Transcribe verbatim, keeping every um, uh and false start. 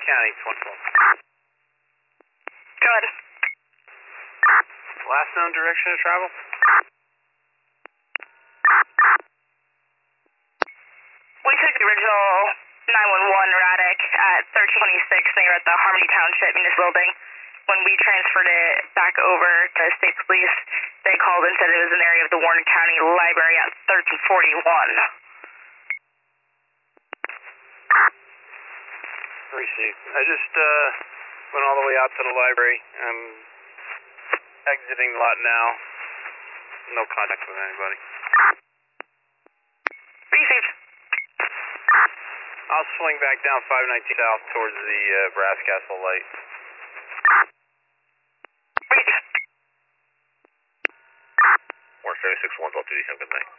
County, twenty-four. Go ahead. Last known direction of travel? We took the original nine one one Raddick at thirteen twenty-six near at the Harmony Township Municipal Building. When we transferred it back over to State Police, they called and said it was an area of the Warren County Library at thirteen forty-one. Received. I just uh, went all the way out to the library. I'm exiting the lot now. No contact with anybody. Received. I'll swing back down five nineteen south towards the uh, Brass Castle light. Read. Warren seventy-six one, all duty, have a good night.